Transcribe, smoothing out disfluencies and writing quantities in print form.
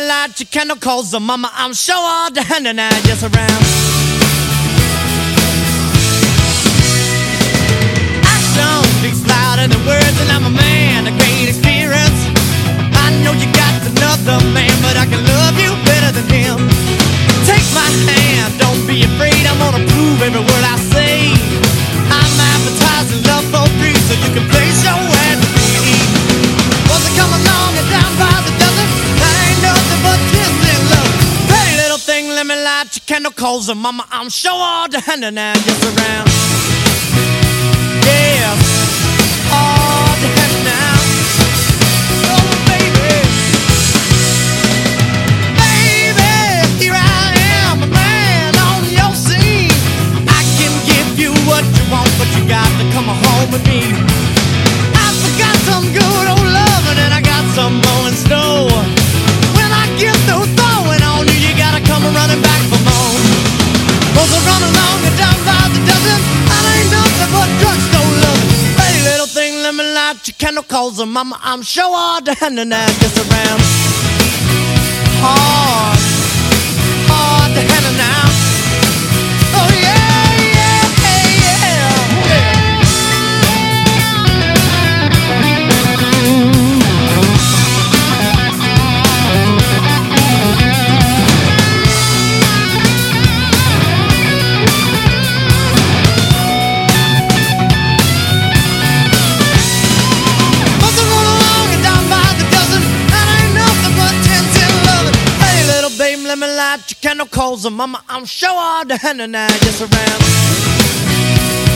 light your candle, cause the mama, I'm sure all the hand and I just around. Action speaks louder than words, and I'm a man, a great experience. I know you got another man, but I can love you better than him. Take my hand, don't be afraid, I'm gonna prove every word I say. I'm advertising love for free, so you can place your ad to me. Once I come along and down by the dozen, I ain't nothing but kissing love. Hey little thing, let me light your candle, cause the mama, I'm sure all the hand and I just around. Yeah, all the hand now. Oh baby, baby, here I am, a man on your scene. I can give you what you want, but you got to come home with me. I forgot some good old loving, and I got some more in store. When I get through throwing on you, you gotta come running back for more. Cause I run along and down by the dozen, I ain't nothing but drugstore loving. Hey little thing, let me light your candle, cause the mama, I'm sure all the hand and I just around. Hard, hard to handle now. Oh yeah, yeah, yeah, yeah. Let me light your candle, cause the mama, I'm sure all the hand and I just around.